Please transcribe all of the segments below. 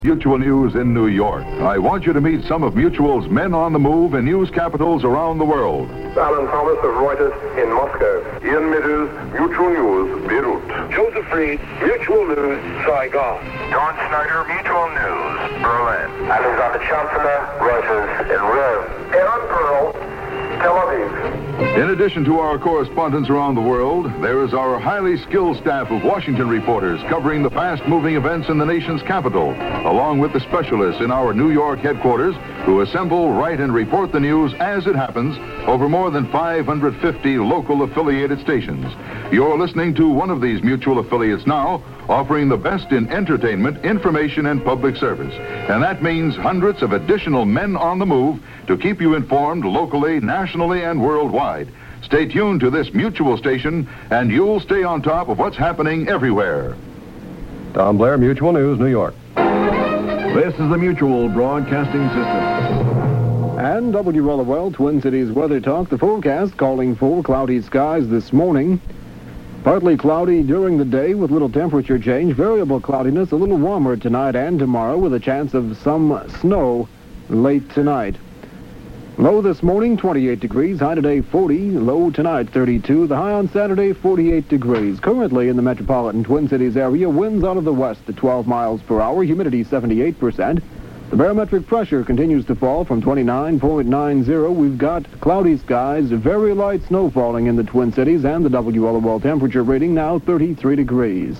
Mutual News in New York. I want you to meet some of Mutual's men on the move in news capitals around the world. Alan Thomas of Reuters in Moscow. Ian Meadows, Mutual News, Beirut. Joseph Reed, Mutual News, Saigon. Don Snyder, Mutual News, Berlin. Alexander Chancellor, Reuters in Rome. Aaron Pearl, Tel Aviv. In addition to our correspondents around the world, there is our highly skilled staff of Washington reporters covering the fast-moving events in the nation's capital, along with the specialists in our New York headquarters who assemble, write, and report the news as it happens over more than 550 local affiliated stations. You're listening to one of these Mutual affiliates now, offering the best in entertainment, information, and public service. And that means hundreds of additional men on the move to keep you informed locally, nationally, and worldwide. Stay tuned to this Mutual station, and you'll stay on top of what's happening everywhere. Tom Blair, Mutual News, New York. This is the Mutual Broadcasting System. And WLOL Twin Cities Weather Talk, the forecast calling for cloudy skies this morning. Partly cloudy during the day with little temperature change. Variable cloudiness, a little warmer tonight and tomorrow with a chance of some snow late tonight. Low this morning, 28 degrees. High today, 40. Low tonight, 32. The high on Saturday, 48 degrees. Currently in the metropolitan Twin Cities area, winds out of the west at 12 miles per hour. Humidity, 78%. The barometric pressure continues to fall from 29.90. We've got cloudy skies, very light snow falling in the Twin Cities, and the WLOL temperature reading now 33 degrees.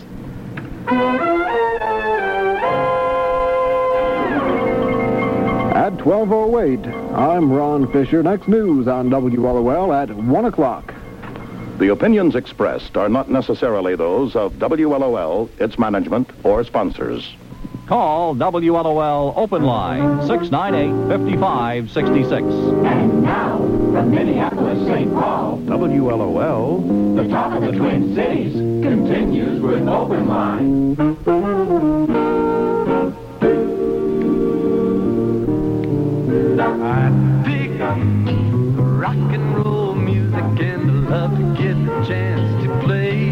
At 12:08, I'm Ron Fisher. Next news on WLOL at 1 o'clock. The opinions expressed are not necessarily those of WLOL, its management, or sponsors. Call WLOL Open Line, 698-5566. And now, from Minneapolis, St. Paul, WLOL, the talk of the Twin Cities, continues with Open Line. I pick up rock and roll music and I love to get the chance to play.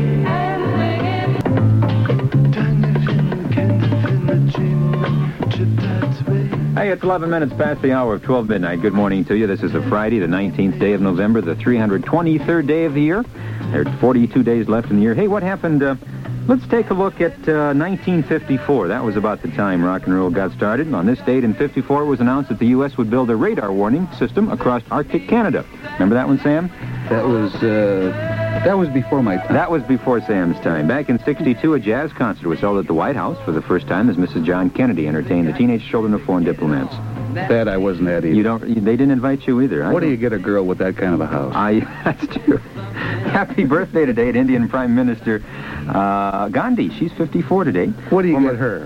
Hey, it's 11 minutes past the hour of 12 midnight. Good morning to you. This is a Friday, the 19th day of November, the 323rd day of the year. There's 42 days left in the year. Hey, what happened? Let's take a look at 1954. That was about the time rock and roll got started. On this date in 54, it was announced that the U.S. would build a radar warning system across Arctic Canada. Remember that one, Sam? That was before my time. That was before Sam's time. Back in 62, a jazz concert was held at the White House for the first time as Mrs. John Kennedy entertained the teenage children of foreign diplomats. That I wasn't at either. They didn't invite you either. What do you get a girl with that kind of a house? That's true. Happy birthday today to Indian Prime Minister Gandhi. She's 54 today. What do you get her?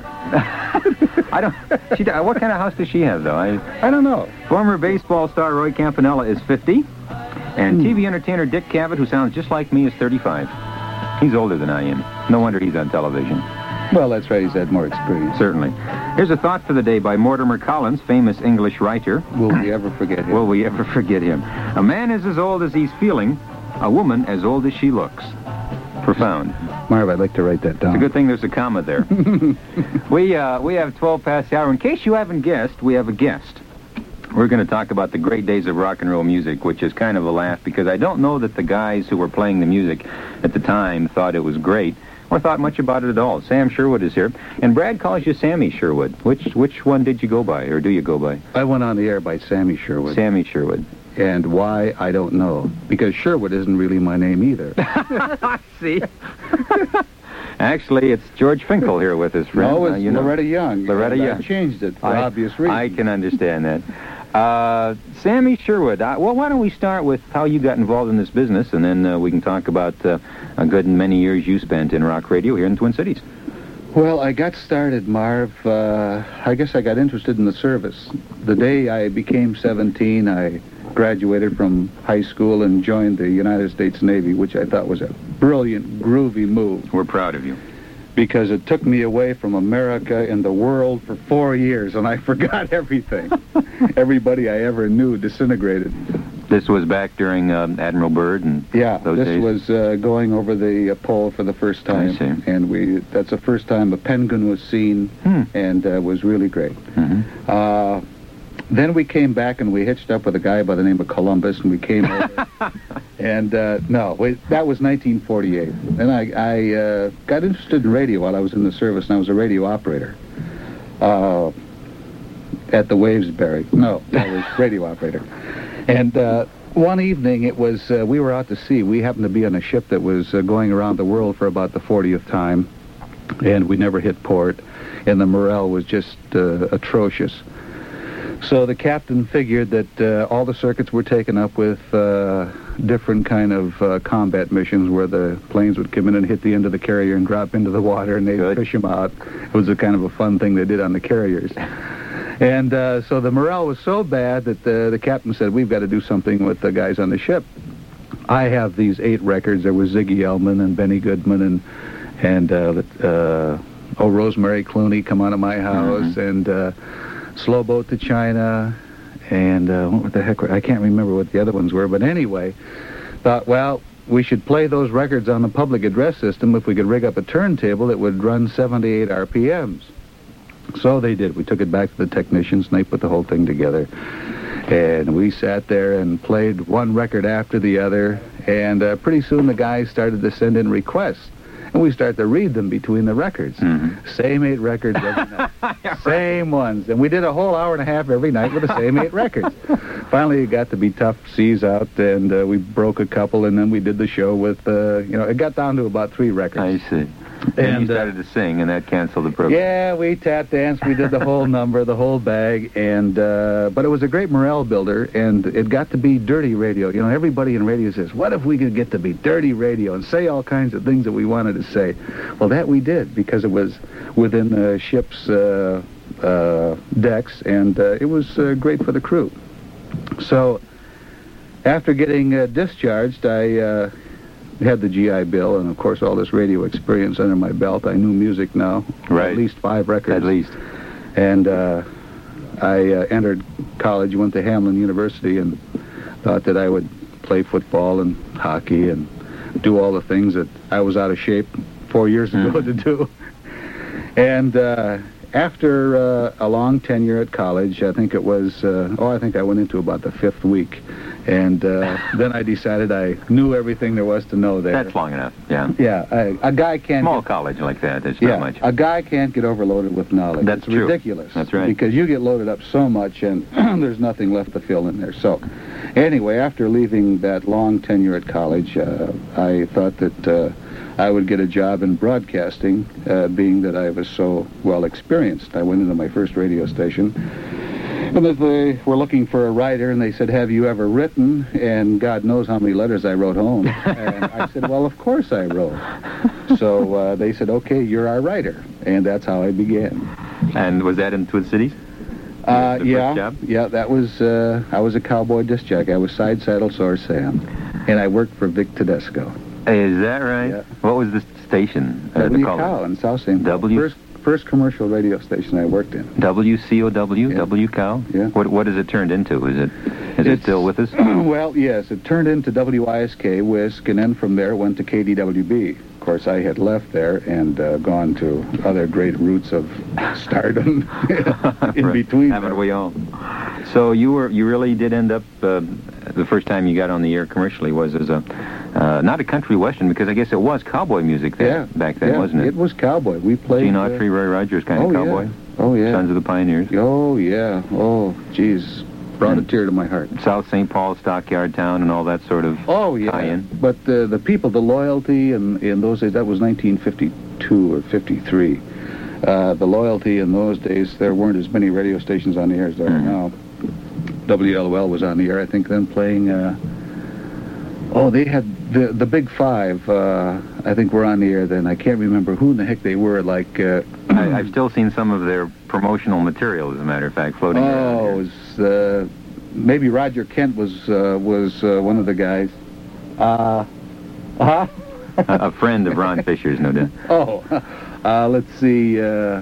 What kind of house does she have, though? I don't know. Former baseball star Roy Campanella is 50. And TV entertainer Dick Cavett, who sounds just like me, is 35. He's older than I am. No wonder he's on television. Well, that's right. He's had more experience. Certainly. Here's a thought for the day by Mortimer Collins, famous English writer. Will we ever forget him? Will we ever forget him? A man is as old as he's feeling. A woman as old as she looks. Profound. Marv, I'd like to write that down. It's a good thing there's a comma there. We have 12 past the hour. In case you haven't guessed, we have a guest. We're going to talk about the great days of rock and roll music, which is kind of a laugh because I don't know that the guys who were playing the music at the time thought it was great or thought much about it at all. Sam Sherwood is here, and Brad calls you Sammy Sherwood. Which one did you go by, or do you go by? I went on the air by Sammy Sherwood. Sammy Sherwood. And why, I don't know, because Sherwood isn't really my name either. See? Actually, it's George Finkel here with his friend. No, it's Loretta Young. Loretta Young. I changed it for obvious reasons. I can understand that. Sammy Sherwood, well, why don't we start with how you got involved in this business, and then we can talk about a good many years you spent in rock radio here in the Twin Cities. Well, I got started, Marv. I guess I got interested in the service. The day I became 17, I graduated from high school and joined the United States Navy, which I thought was a brilliant, groovy move. We're proud of you. Because it took me away from America and the world for 4 years, and I forgot everything. Everybody I ever knew disintegrated. This was back during Admiral Byrd and those this days? was going over the pole for the first time. I see. And that's the first time a penguin was seen, and was really great. Mm-hmm. Then we came back and we hitched up with a guy by the name of Columbus, and we came over. And that was 1948. And I got interested in radio while I was in the service, and I was a radio operator at the Wavesbury. No, I was radio operator. And one evening, it was we were out to sea. We happened to be on a ship that was going around the world for about the 40th time, and we never hit port, and the morale was just atrocious. So the captain figured that all the circuits were taken up with different kind of combat missions where the planes would come in and hit the end of the carrier and drop into the water, and they'd fish them out. It was a kind of a fun thing they did on the carriers. And so the morale was so bad that the captain said, we've got to do something with the guys on the ship. I have these 8 records. There was Ziggy Elman and Benny Goodman and Rosemary Clooney, Come On to My House, and Slow Boat to China, and what the heck, I can't remember what the other ones were, but anyway, thought, well, we should play those records on the public address system. If we could rig up a turntable, it would run 78 RPMs. So they did. We took it back to the technicians, and they put the whole thing together. And we sat there and played one record after the other, and pretty soon the guys started to send in requests. And we started to read them between the records. Mm-hmm. Same 8 records every night. Same ones. And we did a whole hour and a half every night with the same 8 records. Finally, it got to be tough seas out, and we broke a couple, and then we did the show with, it got down to about 3 records. I see. And you started to sing, and that canceled the program. Yeah, we tap danced. We did the whole number, the whole bag, and but it was a great morale builder, and it got to be dirty radio. You know, everybody in radio says, what if we could get to be dirty radio and say all kinds of things that we wanted to say? Well, that we did, because it was within the ship's decks, and it was great for the crew. So after getting discharged, I had the GI Bill, and of course all this radio experience under my belt. I knew music now. Right. At least 5 records. At least. And I entered college, went to Hamlin University, and thought that I would play football and hockey and do all the things that I was out of shape 4 years ago to do. And after a long tenure at college, I think it was, I think I went into about the 5th week. And then I decided I knew everything there was to know there. That's long enough, yeah. Yeah, a guy can't... Small college like that, it's not much. A guy can't get overloaded with knowledge. That's true. Ridiculous. That's right. Because you get loaded up so much, and there's nothing left to fill in there. So, anyway, after leaving that long tenure at college, I thought that I would get a job in broadcasting, being that I was so well experienced. I went into my first radio station, and they were looking for a writer, and they said, have you ever written? And God knows how many letters I wrote home. And I said, well, of course I wrote. So they said, okay, you're our writer. And that's how I began. And was that in Twin Cities? Yeah, that was, I was a cowboy disc jockey. I was side saddle sore Sam. And I worked for Vic Tedesco. Is that right? Yeah. What was the station? WCOW in South St. Paul. First commercial radio station I worked in. WCOW? Yeah. WCOW? Yeah. What has it turned into? Is it still with us? Well, yes. It turned into WISK, WISK, and then from there went to KDWB. Of course, I had left there and gone to other great routes of stardom in between. Haven't we all? So you really did end up, the first time you got on the air commercially was as a, not a country western, because I guess it was cowboy music back then, wasn't it? It was cowboy. We played... Gene Autry, Roy Rogers kind of cowboy. Yeah. Oh, yeah. Sons of the Pioneers. Oh, yeah. Oh, geez. Brought a tear to my heart. South St. Paul, Stockyard Town, and all that sort of tie-in. But the people, the loyalty, and in those days, that was 1952 or 53. The loyalty in those days, there weren't as many radio stations on the air as there are now. WLOL was on the air, I think, then playing... they had the Big Five, I think, were on the air then. I can't remember who in the heck they were, like... I've still seen some of their promotional material, as a matter of fact, floating around here. It was, maybe Roger Kent was one of the guys. A friend of Ron Fisher's, no doubt. Let's see.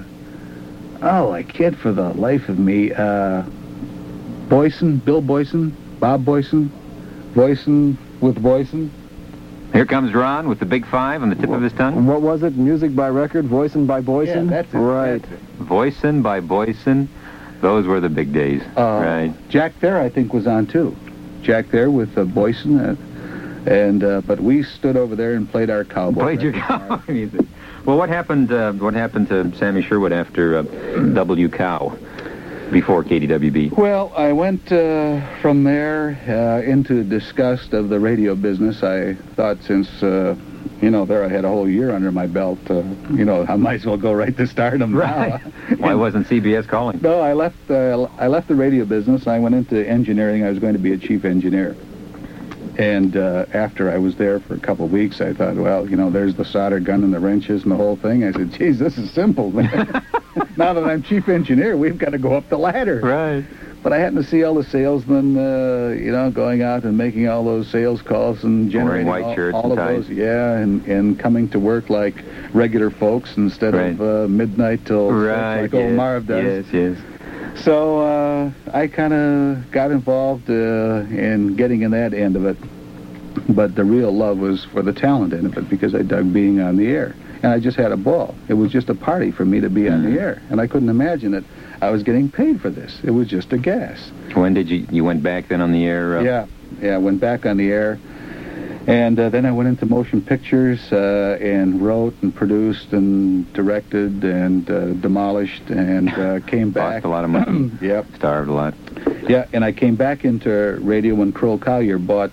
I can't for the life of me. Boyson, Bill Boyson, Bob Boyson. Voicing with Voicing. Here comes Ron with the big 5 on the tip of his tongue. What was it? Music by record, voicing by Boyson? Yeah, that's it. Right. That's it. Voicing by Boyson. Those were the big days. Right. Jack Thayer, I think, was on too. Jack Thayer with Boyson. But we stood over there and played our cowboy. Played your cowboy music. Well, what happened to Sammy Sherwood after W Cow before KDWB? Well, I went from there into disgust of the radio business. I thought since, there I had a whole year under my belt, I might as well go right to stardom right. now. Why wasn't CBS calling? No, I left the radio business. I went into engineering. I was going to be a chief engineer. And after I was there for a couple of weeks, I thought, well, there's the solder gun and the wrenches and the whole thing. I said, geez, this is simple, man. Now that I'm chief engineer, we've got to go up the ladder. Right. But I happened to see all the salesmen, going out and making all those sales calls and generating white shirts all and of ties. those. Yeah, and coming to work like regular folks instead of midnight till 6 like old Marv does. Yes. So I kind of got involved in getting in that end of it. But the real love was for the talent end of it because I dug being on the air. And I just had a ball. It was just a party for me to be on the air. And I couldn't imagine that I was getting paid for this. It was just a gas. When did you went back then on the air? Yeah, I went back on the air. And then I went into motion pictures and wrote and produced and directed and demolished and came back. Lost a lot of money. Yep. Starved a lot. Yeah, and I came back into radio when Kroll Collier bought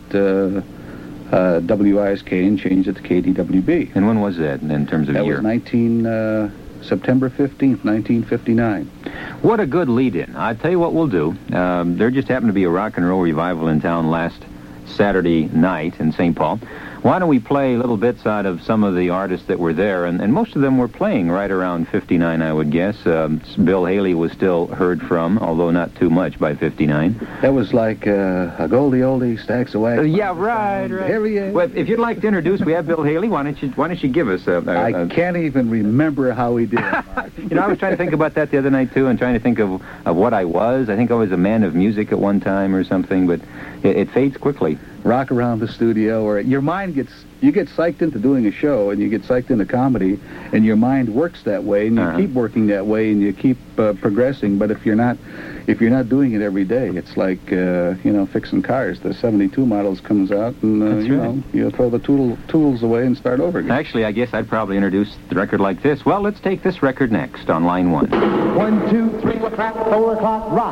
WISK and changed it to KDWB. And when was that in terms of year? That was September 15th, 1959. What a good lead-in. I'll tell you what we'll do. There just happened to be a rock and roll revival in town last Saturday night in St. Paul. Why don't we play little bits out of some of the artists that were there? And most of them were playing right around 59, I would guess. Bill Haley was still heard from, although not too much by 59. That was like a goldie oldie, stacks of wax. Yeah, right. Here he is. Well, if you'd like to introduce, we have Bill Haley. Why don't you give us I can't even remember how he did it. I was trying to think about that the other night, too, and trying to think of what I was. I think I was a man of music at one time or something, but it fades quickly. Rock around the studio, or your mind you get psyched into doing a show, and you get psyched into comedy, and your mind works that way, and you keep working that way, and you keep progressing. But if you're not doing it every day, it's like fixing cars. The 72 models comes out, and you throw the tools away and start over again. Actually, I guess I'd probably introduce the record like this. Well, let's take this record next on line 1. 1, 2, 3 o'clock, 4 o'clock, rock.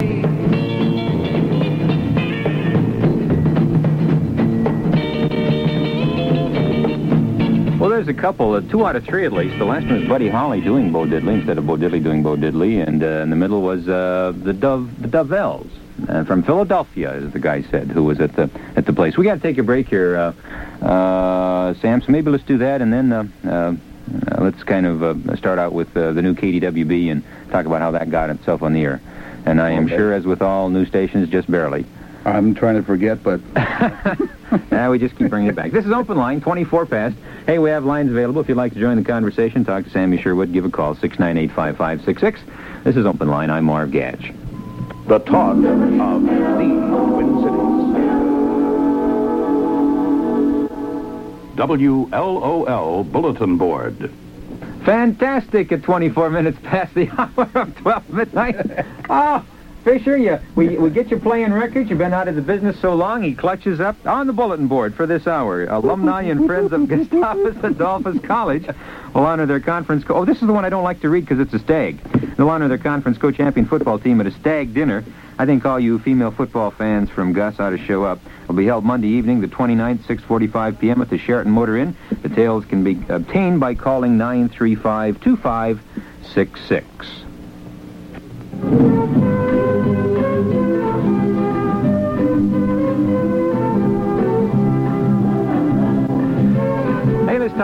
Well, there's a couple, 2 out of 3 at least. The last one was Buddy Holly doing Bo Diddley instead of Bo Diddley doing Bo Diddley, and in the middle was the Dovells from Philadelphia, as the guy said, who was at the place. We got to take a break here, Sam. So maybe let's do that, and then let's kind of start out with the new KDWB and talk about how that got itself on the air. And I am sure, as with all news stations, just barely. I'm trying to forget, but... Now we just keep bringing it back. This is Open Line, 24 past. Hey, we have lines available. If you'd like to join the conversation, talk to Sammy Sherwood, give a call, 698-5566. This is Open Line. I'm Marv Gatch. The talk of the Twin Cities. WLOL Bulletin Board. Fantastic at 24 minutes past the hour of 12 midnight. Oh, Fisher, we get you playing records. You've been out of the business so long, he clutches up on the bulletin board for this hour. Alumni and friends of Gustavus Adolphus College will honor their conference... Oh, this is the one I don't like to read because it's a stag. They'll honor their conference co-champion football team at a stag dinner. I think all you female football fans from Gus ought to show up. It'll be held Monday evening, the 29th, 6:45 p.m. at the Sheraton Motor Inn. Details can be obtained by calling 935-2566.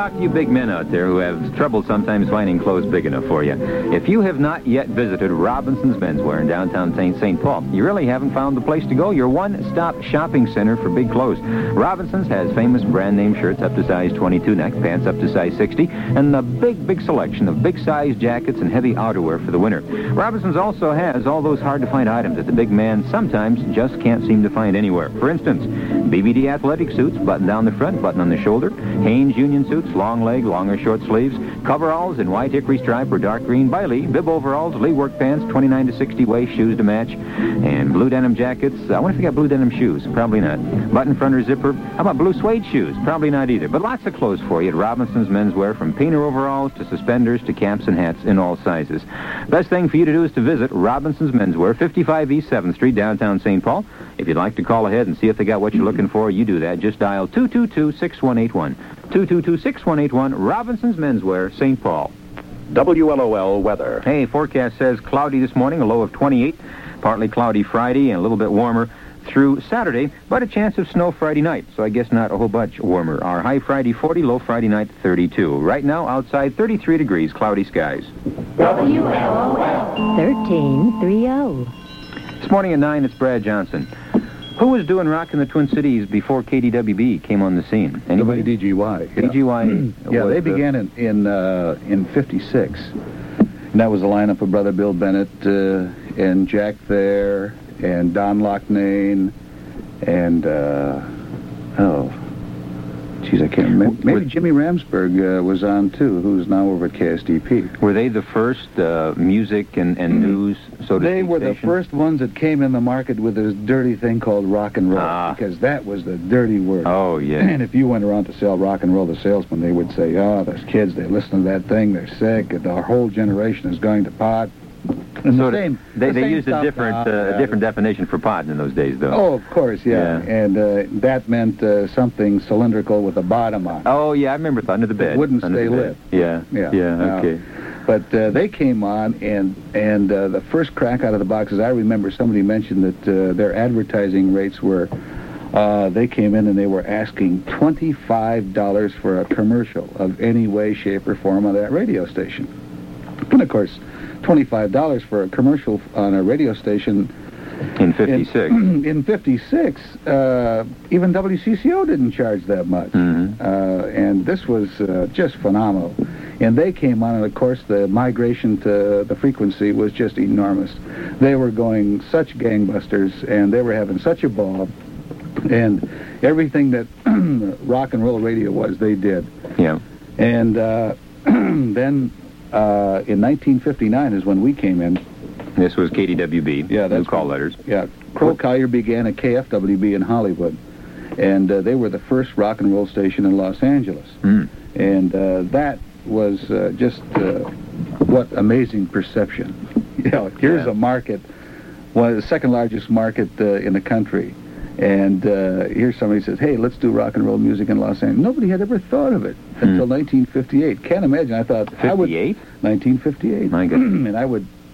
talk to you big men out there who have trouble sometimes finding clothes big enough for you. If you have not yet visited Robinson's Menswear in downtown St. Paul, you really haven't found the place to go. Your one-stop shopping center for big clothes. Robinson's has famous brand-name shirts up to size 22 neck, pants up to size 60, and a big selection of big-size jackets and heavy outerwear for the winter. Robinson's also has all those hard-to-find items that the big man sometimes just can't seem to find anywhere. For instance, BVD athletic suits, button down the front, button on the shoulder, Hanes union suits, long leg, long or short sleeves, coveralls in white hickory stripe or dark green by Lee, bib overalls, Lee work pants, 29 to 60 waist, shoes to match, and blue denim jackets. I wonder if you got blue denim shoes. Probably not. Button front or zipper. How about blue suede shoes? Probably not either. But lots of clothes for you at Robinson's Menswear, from painter overalls to suspenders to caps and hats in all sizes. Best thing for you to do is to visit Robinson's Menswear, 55 East 7th Street, downtown St. Paul. If you'd like to call ahead and see if they got what you're looking for, you do that. Just dial 222-6181. 222-6181, Robinson's Menswear, St. Paul. WLOL weather. Hey, forecast says cloudy this morning, a low of 28, partly cloudy Friday, and a little bit warmer through Saturday, but a chance of snow Friday night, so I guess not a whole bunch warmer. Our high Friday 40, low Friday night 32. Right now, outside 33 degrees, cloudy skies. WLOL 1330. This morning at 9, it's Brad Johnson. Who was doing rock in the Twin Cities before KDWB came on the scene? Anybody? DGY. Yeah. DGY. Yeah, they began in 56. And that was the lineup of Brother Bill Bennett and Jack Thayer and Don Loughnane and, I can't remember. Maybe Jimmy Ramsberg was on, too, who's now over at KSDP. Were they the first music and news, so to speak, They were the station? first ones that came in the market with this dirty thing called rock and roll, because that was the dirty word. Oh, yeah. And if you went around to sell rock and roll, the salesman, they would say, oh, those kids, they listen to that thing, they're sick, and our whole generation is going to pot. And So the same, they the same used a stuff different now. different definition for pot in those days, though. Oh, of course, yeah. And that meant something cylindrical with a bottom on it. Oh, yeah, I remember under the bed. It wouldn't Under stay the lit. bed. Yeah, okay. But they came on, and the first crack out of the box is I remember somebody mentioned that their advertising rates were, they came in and they were asking $25 for a commercial of any way, shape, or form on that radio station. And, of course, $25 for a commercial on a radio station in 56. In 56, even WCCO didn't charge that much. Mm-hmm. And this was just phenomenal. And they came on, and of course the migration to the frequency was just enormous. They were going such gangbusters, and they were having such a ball. And everything that rock and roll radio was, they did. Yeah. And then in 1959 is when we came in. This was KDWB. Yeah, that's call letters. Yeah, Kroll Collier began at KFWB in Hollywood, and they were the first rock and roll station in Los Angeles. Mm. And that was just what amazing perception. You know, here's a market, one of the second largest market in the country, and here's somebody says, hey, let's do rock and roll music in Los Angeles. Nobody had ever thought of it until 1958. Can't imagine. I thought 58? 1958. My goodness. And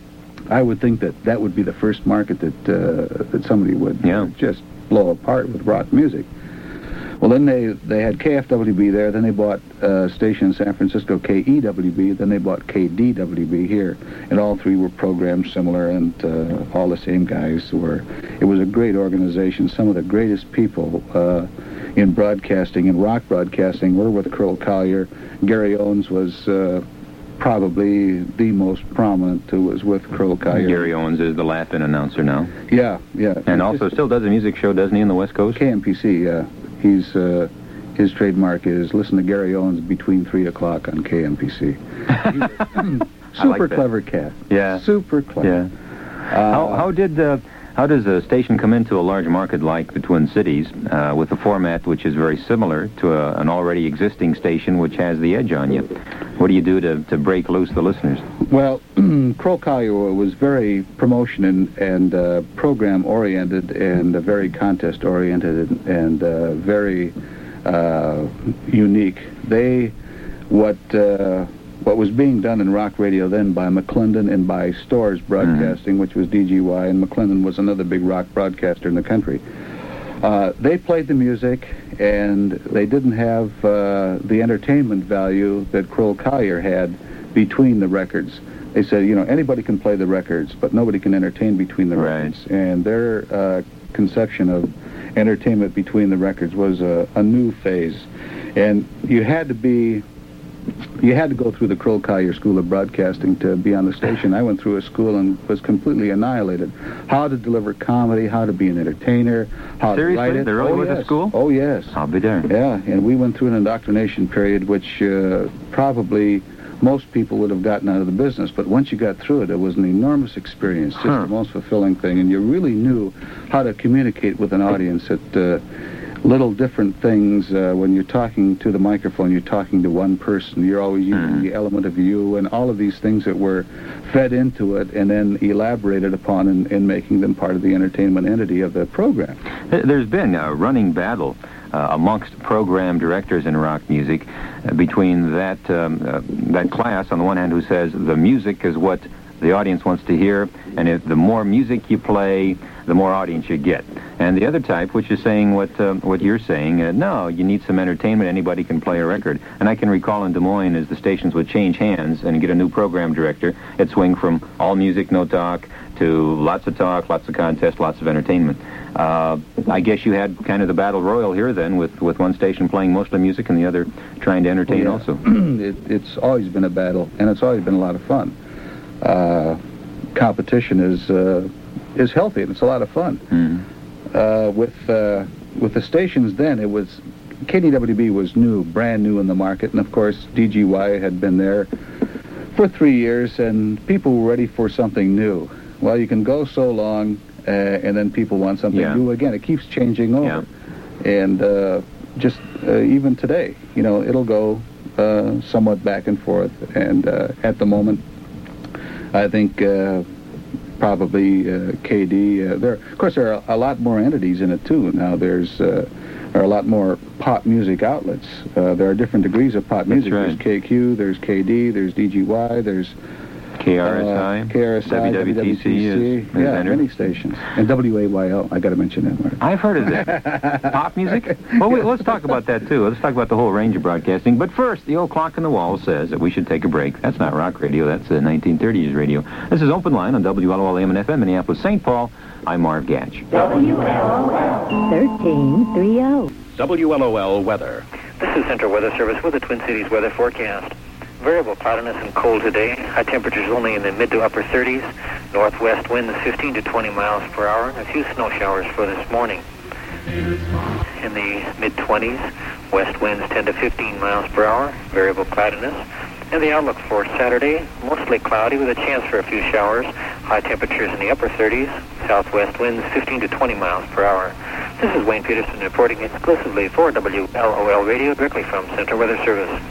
I would think that would be the first market that somebody would just blow apart with rock music. Well, then they had KFWB there, then they bought a station in San Francisco, KEWB, then they bought KDWB here, and all three were programmed similar, and all the same guys were. It was a great organization. Some of the greatest people in broadcasting, in rock broadcasting, were with Kroll Collier. Gary Owens was probably the most prominent who was with Kroll Collier. Gary Owens is the laugh-in announcer now. Yeah. And also still does a music show, doesn't he, in the West Coast? KMPC, yeah. He's his trademark is listen to Gary Owens between 3 o'clock on KMPC. Super clever cat. Yeah. Super clever. Yeah. How does a station come into a large market like the Twin Cities with a format which is very similar to an already existing station which has the edge on you? What do you do to break loose the listeners? Well, Kroll Collier was very promotion and program-oriented and very contest-oriented and very unique. What was being done in rock radio then by McClendon and by Storrs Broadcasting, which was DGY, and McClendon was another big rock broadcaster in the country. They played the music, and they didn't have the entertainment value that Kroll Collier had between the records. They said, anybody can play the records, but nobody can entertain between the records. And their conception of entertainment between the records was a new phase. And you had to go through the Kroll Collier School of Broadcasting to be on the station. I went through a school and was completely annihilated. How to deliver comedy, how to be an entertainer, how to write it. There really was a school? Oh, yes. I'll be there. Yeah, and we went through an indoctrination period which probably most people would have gotten out of the business, but once you got through it, it was an enormous experience, just the most fulfilling thing, and you really knew how to communicate with an audience at little different things. When you're talking to the microphone, you're talking to one person. You're always using the element of you, and all of these things that were fed into it and then elaborated upon in making them part of the entertainment entity of the program. There's been a running battle amongst program directors in rock music between that class on the one hand who says the music is what the audience wants to hear, and if the more music you play, the more audience you get. And the other type, which is saying what you're saying, no, you need some entertainment, anybody can play a record. And I can recall in Des Moines, as the stations would change hands and get a new program director, it'd swing from all music, no talk, to lots of talk, lots of contest, lots of entertainment. I guess you had kind of the battle royal here then, with one station playing mostly music and the other trying to entertain also. It's always been a battle, and it's always been a lot of fun. Competition is healthy, and it's a lot of fun. With the stations then, it was KDWB was new, brand new in the market, and of course DGY had been there for 3 years, and people were ready for something new. Well, you can go so long, and then people want something new again. It keeps changing over, and even today, it'll go somewhat back and forth. And at the moment, I think probably KD. There are a lot more entities in it too. Now there are a lot more pop music outlets. There are different degrees of pop music. Right. There's KQ, there's KD, there's DGY, there's KRSI, WWTC, many stations. And WAYL, I got to mention that, Mark. I've heard of that. Pop music? Well, let's talk about that, too. Let's talk about the whole range of broadcasting. But first, the old clock on the wall says that we should take a break. That's not rock radio. That's 1930s radio. This is Open Line on WLOL AM and FM, Minneapolis, St. Paul. I'm Marv Gatch. WLOL 1330. WLOL weather. This is Central Weather Service with the Twin Cities weather forecast. Variable cloudiness and cold today. High temperatures only in the mid to upper 30s. Northwest winds 15 to 20 miles per hour. A few snow showers for this morning. In the mid-20s, west winds 10 to 15 miles per hour. Variable cloudiness. And the outlook for Saturday, mostly cloudy with a chance for a few showers. High temperatures in the upper 30s. Southwest winds 15 to 20 miles per hour. This is Wayne Peterson reporting exclusively for WLOL Radio, directly from Central Weather Service.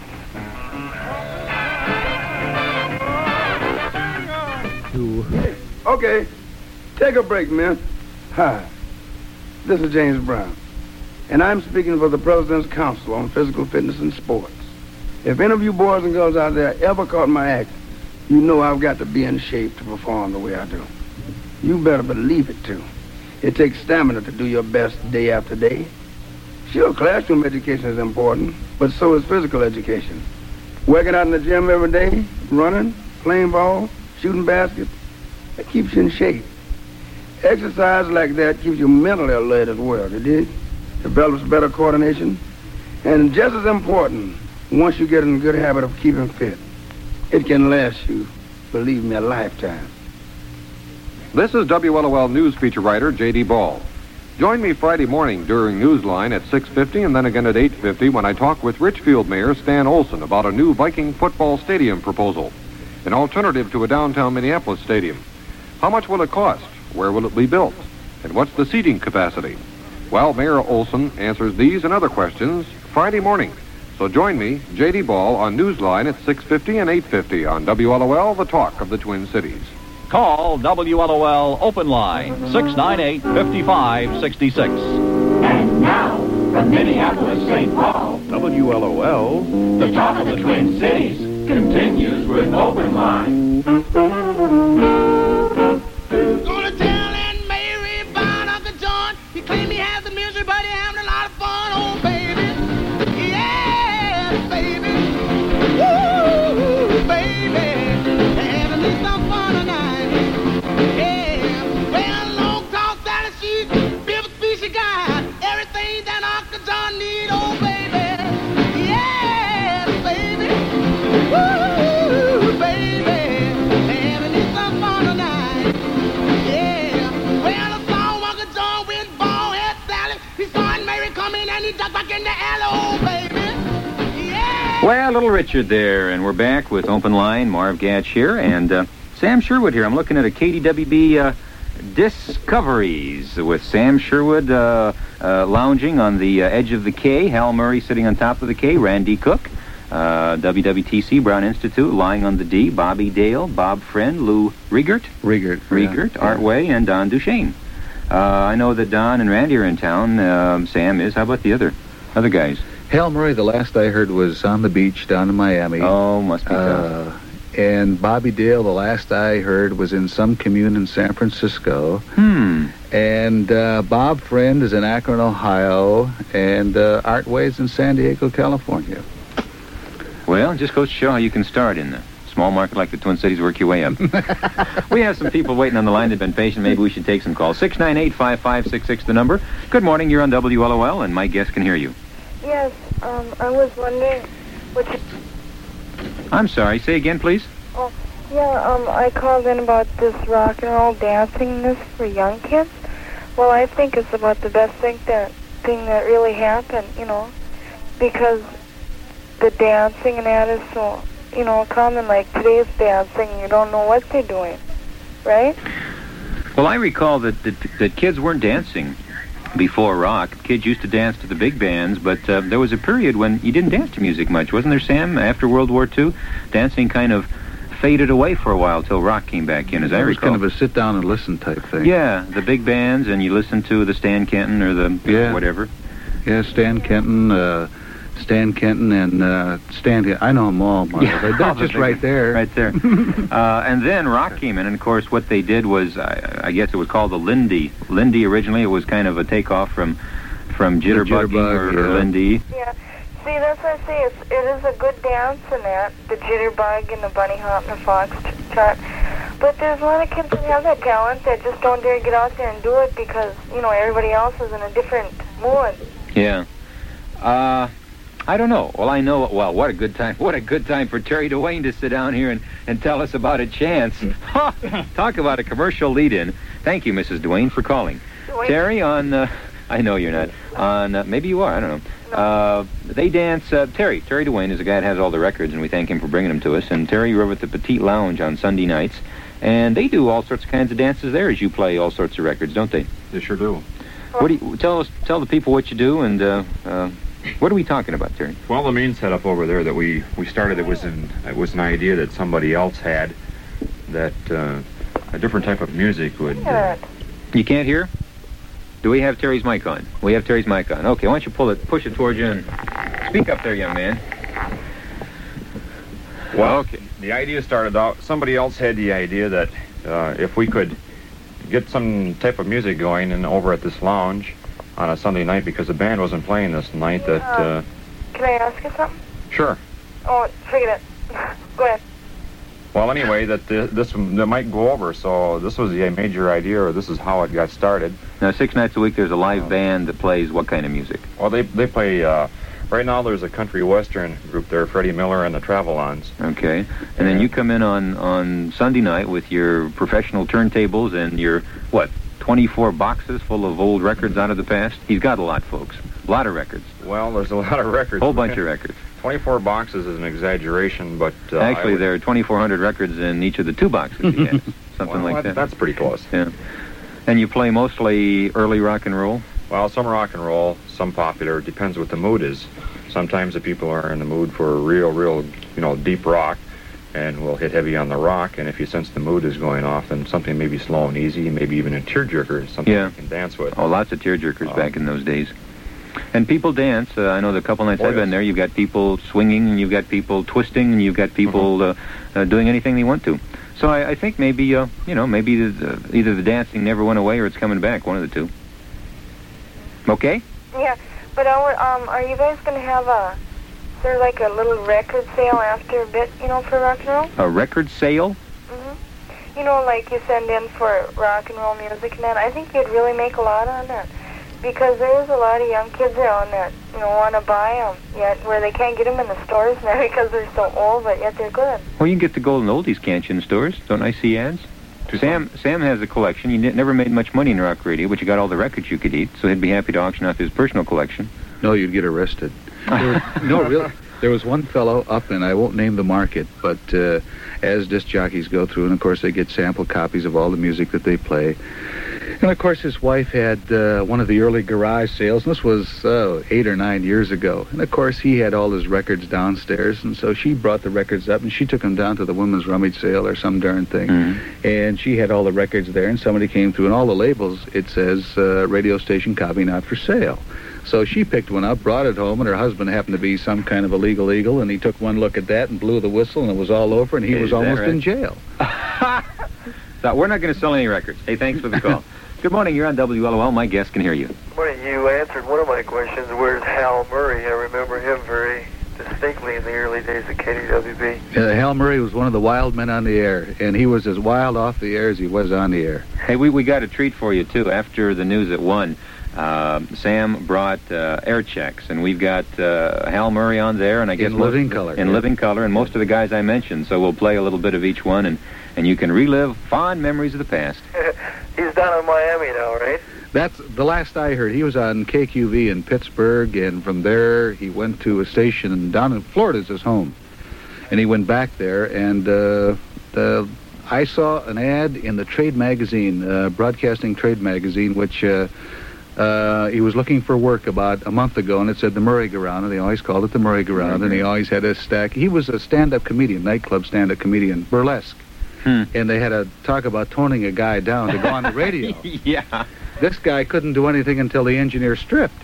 Okay, take a break, men. Hi, this is James Brown, and I'm speaking for the President's Council on Physical Fitness and Sports. If any of you boys and girls out there ever caught my act, you know I've got to be in shape to perform the way I do. You better believe it, too. It takes stamina to do your best day after day. Sure, classroom education is important, but so is physical education. Working out in the gym every day, running, playing ball, shooting baskets, it keeps you in shape. Exercise like that keeps you mentally alert as well, you dig? Develops better coordination. And just as important, once you get in the good habit of keeping fit, it can last you, believe me, a lifetime. This is WLOL News feature writer J.D. Ball. Join me Friday morning during Newsline at 6:50 and then again at 8:50 when I talk with Richfield Mayor Stan Olson about a new Viking football stadium proposal, an alternative to a downtown Minneapolis stadium. How much will it cost? Where will it be built? And what's the seating capacity? Well, Mayor Olson answers these and other questions Friday morning. So join me, J.D. Ball, on Newsline at 6:50 and 8:50 on WLOL, the talk of the Twin Cities. Call WLOL Open Line, 698-5566. And now, from Minneapolis, St. Paul, WLOL, the talk of the Twin Cities, continues with Open Line. Gonna tell Aunt Mary about Uncle John. He claimed he has a Well, little Richard there, and we're back with Open Line. Marv Gatch here, and Sam Sherwood here. I'm looking at a KDWB Discoveries with Sam Sherwood lounging on the edge of the K, Hal Murray sitting on top of the K, Randy Cook, WWTC, Brown Institute, lying on the D, Bobby Dale, Bob Friend, Lou Riegert, Art Way, and Don Duchesne. I know that Don and Randy are in town. Sam is. How about the other guys? Hal Murray, the last I heard, was on the beach down in Miami. Oh, must be tough. And Bobby Dale, the last I heard, was in some commune in San Francisco. And Bob Friend is in Akron, Ohio, and Art Way's in San Diego, California. Well, it just goes to show how you can start in a small market like the Twin Cities, work your way up. We have some people waiting on the line that have been patient. Maybe we should take some calls. 698-5566, the number. Good morning, you're on WLOL, and my guest can hear you. Yes, I was wondering what you... I'm sorry, say again, please. Oh, yeah, I called in about this rock and roll dancing this for young kids. Well, I think it's about the best thing that really happened, you know, because the dancing and that is so, you know, common. Like today's dancing, you don't know what they're doing, right? Well, I recall that kids weren't dancing before rock. Kids used to dance to the big bands, but there was a period when you didn't dance to music much, wasn't there, Sam? After World War II, dancing kind of faded away for a while till rock came back in, as I recall. It was kind of a sit-down and listen type thing. Yeah, the big bands, and you listen to the Stan Kenton or the whatever. Yeah, Stan Kenton and Stan... I know them all, Mark. They're just right there. Right there. And then rock came in, and of course what they did was, I guess it was called the Lindy. Lindy originally, it was kind of a takeoff from jitterbugging or Lindy. Yeah. See, that's what I say. It is a good dance in that, the jitterbug and the bunny hop and the foxtrot. But there's a lot of kids that have that talent that just don't dare get out there and do it because, you know, everybody else is in a different mood. Yeah. I don't know. Well, I know. Well, what a good time! What a good time for Terry Dwayne to sit down here and tell us about a chance. Talk about a commercial lead-in. Thank you, Mrs. Dwayne, for calling. Terry on. I know you're not on. Maybe you are. I don't know. No. They dance. Terry Dwayne is a guy that has all the records, and we thank him for bringing them to us. And Terry, you're over at the Petite Lounge on Sunday nights, and they do all sorts of kinds of dances there as you play all sorts of records, don't they? They sure do. What do you tell the people what you do and? What are we talking about, Terry? Well, the main setup over there that we started, it was an idea that somebody else had, that a different type of music would... You can't hear? Do we have Terry's mic on? We have Terry's mic on. Okay, why don't you push it towards you and speak up there, young man. Well, okay. The idea started out, somebody else had the idea that if we could get some type of music going and over at this lounge on a Sunday night, because the band wasn't playing this night, that... Can I ask you something? Sure. Oh, forget it. Go ahead. Well, anyway, that that might go over, so this was the major idea, or this is how it got started. Now, 6 nights a week, there's a live band that plays what kind of music? Well, they play... right now, there's a country western group there, Freddie Miller and the Travelons. Okay. And then you come in on Sunday night with your professional turntables and your, 24 boxes full of old records out of the past? He's got a lot, folks. A lot of records. Well, there's a lot of records. Whole bunch of records. 24 boxes is an exaggeration, but... Actually, there are 2,400 records in each of the 2 boxes he has. Something like that. That's pretty close. Yeah. And you play mostly early rock and roll? Well, some rock and roll, some popular. It depends what the mood is. Sometimes the people are in the mood for real, deep rock, and we'll hit heavy on the rock, and if you sense the mood is going off, then something maybe slow and easy, maybe even a tearjerker, something you can dance with. Oh, lots of tearjerkers back in those days. And people dance. I know the couple nights I've been there, you've got people swinging, and you've got people twisting, and you've got people doing anything they want to. So I think maybe, maybe either the dancing never went away or it's coming back, one of the two. Okay? Yeah, but are you guys going to have like a little record sale after a bit, for rock and roll? A record sale? Mm-hmm. Like you send in for rock and roll music and that. I think you'd really make a lot on that. Because there's a lot of young kids around that, want to buy them, yet where they can't get them in the stores now because they're so old, but yet they're good. Well, you can get the golden oldies, can't you, in the stores? Don't I see ads? Sam has a collection. He never made much money in rock radio, but you got all the records you could eat, so he'd be happy to auction off his personal collection. No, you'd get arrested. No, really. There was one fellow up in, I won't name the market, but as disc jockeys go through, and of course they get sample copies of all the music that they play. And of course his wife had one of the early garage sales, and this was 8 or 9 years ago. And of course he had all his records downstairs, and so she brought the records up, and she took them down to the women's rummage sale or some darn thing. And she had all the records there, and somebody came through, and all the labels, it says, radio station copy not for sale. So she picked one up, brought it home, and her husband happened to be some kind of a legal eagle, and he took one look at that and blew the whistle, and it was all over, and he was almost in jail. So we're not going to sell any records. Hey, thanks for the call. Good morning. You're on WLOL. My guest can hear you. Good morning. You answered one of my questions. Where's Hal Murray? I remember him very distinctly in the early days of KDWB. Hal Murray was one of the wild men on the air, and he was as wild off the air as he was on the air. Hey, we got a treat for you, too. After the news at 1, Sam brought air checks, and we've got Hal Murray on there, and I guess in living color. In living color, and most of the guys I mentioned. So we'll play a little bit of each one, and you can relive fond memories of the past. He's down in Miami now, right? That's the last I heard. He was on KQV in Pittsburgh, and from there he went to a station down in Florida's his home, and he went back there, and I saw an ad in the trade magazine, Broadcasting Trade Magazine, which he was looking for work about a month ago, and it said the Murray-Go-Round, and they always called it the Murray-Go-Round, and he always had a stack. He was a stand-up comedian, nightclub stand-up comedian, burlesque. And they had to talk about toning a guy down to go on the radio. Yeah. This guy couldn't do anything until the engineer stripped.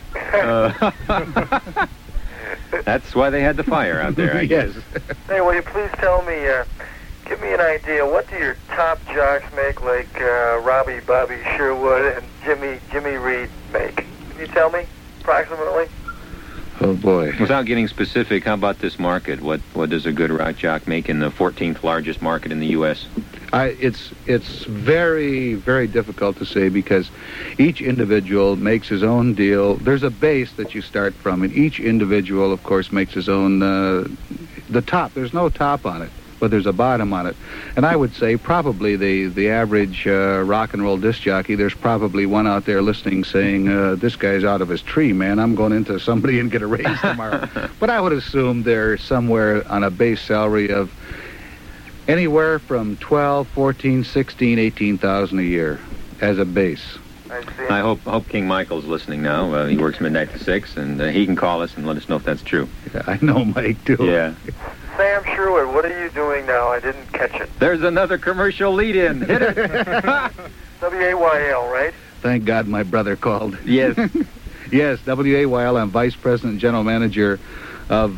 That's why they had the fire out there, I guess. Hey, will you please tell me, give me an idea, what do your top jocks make, like Robbie Bobby Sherwood and Jimmy Reed make? Can you tell me, approximately? Oh, boy. Without getting specific, how about this market? What does a good rock jock make in the 14th largest market in the U.S.? It's very, very difficult to say because each individual makes his own deal. There's a base that you start from, and each individual, of course, makes his own, the top. There's no top on it, but there's a bottom on it. And I would say probably the average rock and roll disc jockey, there's probably one out there listening saying, this guy's out of his tree, man. I'm going into somebody and get a raise tomorrow. But I would assume they're somewhere on a base salary of anywhere from 12, 14, 16, 18,000 a year as a base. I hope King Michael's listening now. He works midnight to 6, and he can call us and let us know if that's true. Yeah, I know Mike, too. Yeah. Sam Sherwood, what are you doing now? I didn't catch it. There's another commercial lead-in. Hit it. WAYL, right? Thank God my brother called. Yes. Yes, WAYL. I'm Vice President and General Manager of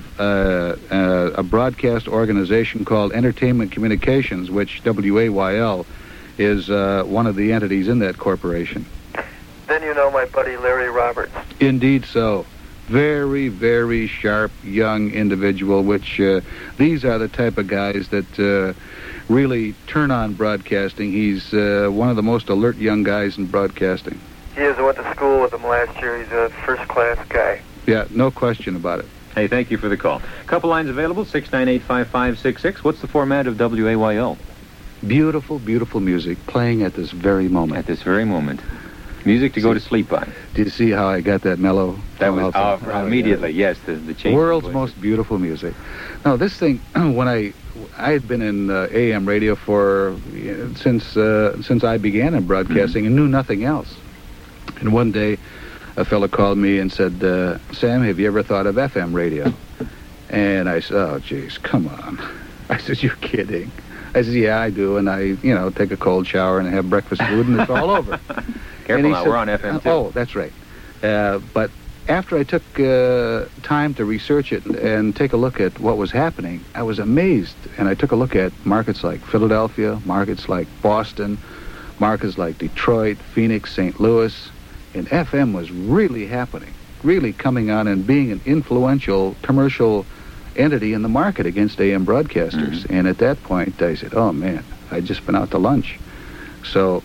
a broadcast organization called Entertainment Communications, which WAYL is one of the entities in that corporation. Then you know my buddy Larry Roberts. Indeed so. Very, very sharp, young individual, which these are the type of guys that really turn on broadcasting. He's one of the most alert young guys in broadcasting. He is. I went to school with him last year. He's a first-class guy. Yeah, no question about it. Hey, thank you for the call. Couple lines available, 698-5566. What's the format of WAYL? Beautiful, beautiful music playing at this very moment. At this very moment. Music to go to sleep on. Did you see how I got that mellow? That was immediately, yes, the change. World's most beautiful music. Now, this thing, when I had been in AM radio for since I began in broadcasting and knew nothing else. And one day, a fellow called me and said, Sam, have you ever thought of FM radio? And I said, oh, geez, come on. I said, you're kidding. I said, yeah, I do. And I, take a cold shower and have breakfast food and it's all over. Careful now, we're on FM too. Oh, that's right. But after I took time to research it and take a look at what was happening, I was amazed. And I took a look at markets like Philadelphia, markets like Boston, markets like Detroit, Phoenix, St. Louis. And FM was really happening, really coming on and being an influential commercial entity in the market against AM broadcasters. Mm-hmm. And at that point, I said, oh, man, I'd just been out to lunch. So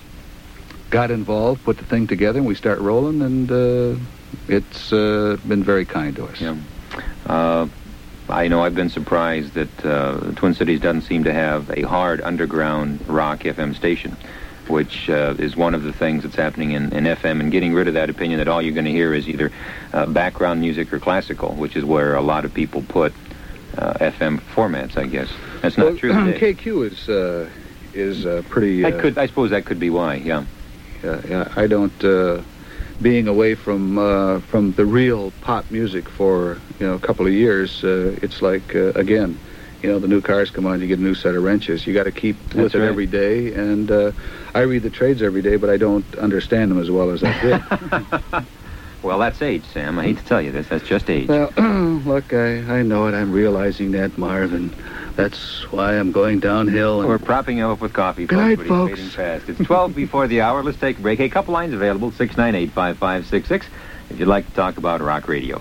got involved, put the thing together, and we start rolling, and it's been very kind to us. Yeah. I know I've been surprised that the Twin Cities doesn't seem to have a hard underground rock FM station, which is one of the things that's happening in FM, and getting rid of that opinion that all you're going to hear is either background music or classical, which is where a lot of people put FM formats, I guess. That's not true today. KQ is pretty... I suppose that could be why, yeah. Yeah, I don't... being away from the real pop music for, a couple of years, it's like, again, the new cars come on, you get a new set of wrenches. You got to keep with it every day, and I read the trades every day, but I don't understand them as well as I did. Well, that's age, Sam. I hate to tell you this. That's just age. Well, look, I know it. I'm realizing that, Marv, and that's why I'm going downhill. And we're propping him up with coffee, Good folks, night, but he's folks. fading fast. It's 12 before the hour. Let's take a break. Hey, a couple lines available, 698-5566, if you'd like to talk about rock radio.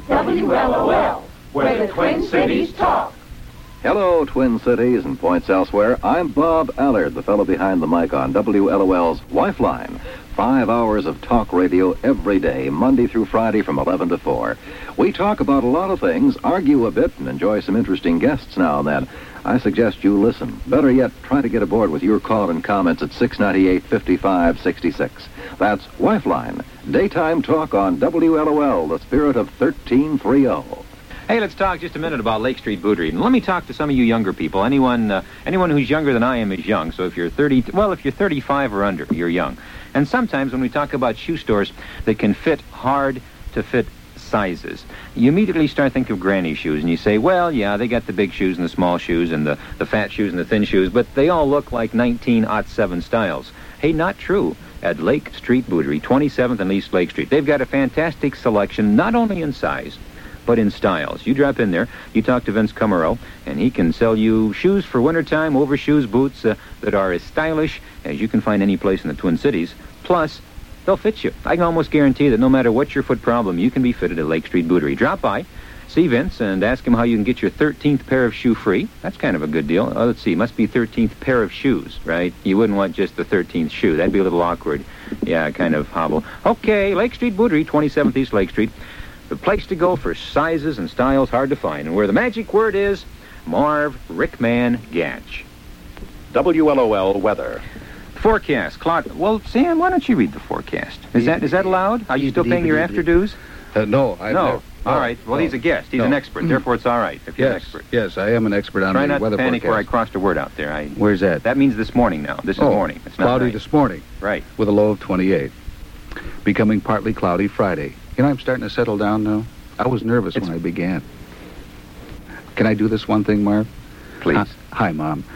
WLOL, where the Twin Cities talk. Hello, Twin Cities and points elsewhere. I'm Bob Allard, the fellow behind the mic on WLOL's Lifeline. 5 hours of talk radio every day, Monday through Friday from 11 to 4. We talk about a lot of things, argue a bit, and enjoy some interesting guests now and then. I suggest you listen. Better yet, try to get aboard with your call and comments at 698-5566. That's Lifeline, daytime talk on WLOL, the spirit of 1330. Hey, let's talk just a minute about Lake Street Bootery. And let me talk to some of you younger people. Anyone who's younger than I am is young. So if you're 35 or under, you're young. And sometimes when we talk about shoe stores that can fit hard-to-fit sizes, you immediately start thinking of granny shoes, and you say, well, yeah, they got the big shoes and the small shoes and the fat shoes and the thin shoes, but they all look like 1907 styles. Hey, not true. At Lake Street Bootery, 27th and East Lake Street, they've got a fantastic selection, not only in size, but in styles. You drop in there, you talk to Vince Camaro, and he can sell you shoes for wintertime, overshoes, boots that are as stylish as you can find any place in the Twin Cities. Plus, they'll fit you. I can almost guarantee that no matter what your foot problem, you can be fitted at Lake Street Bootery. Drop by, see Vince, and ask him how you can get your 13th pair of shoe free. That's kind of a good deal. Let's see, must be 13th pair of shoes, right? You wouldn't want just the 13th shoe. That'd be a little awkward. Yeah, kind of hobble. Okay, Lake Street Bootery, 27th East Lake Street. The place to go for sizes and styles hard to find, and where the magic word is Marv Rickman Gatch. WLOL weather. Forecast. Well, Sam, why don't you read the forecast? Is that allowed? Are you still paying your after dues? No. No. All right. Well, he's a guest. He's an expert. Therefore, it's all right if you're an expert. Yes, I am an expert on the weather forecast. Try not to panic where I crossed a word out there. Where's that? That means this morning now. This is morning. It's not cloudy night. This morning. Right. With a low of 28. Becoming partly cloudy Friday. I'm starting to settle down now. I was nervous when I began. Can I do this one thing, Marv? Please. Hi, Mom.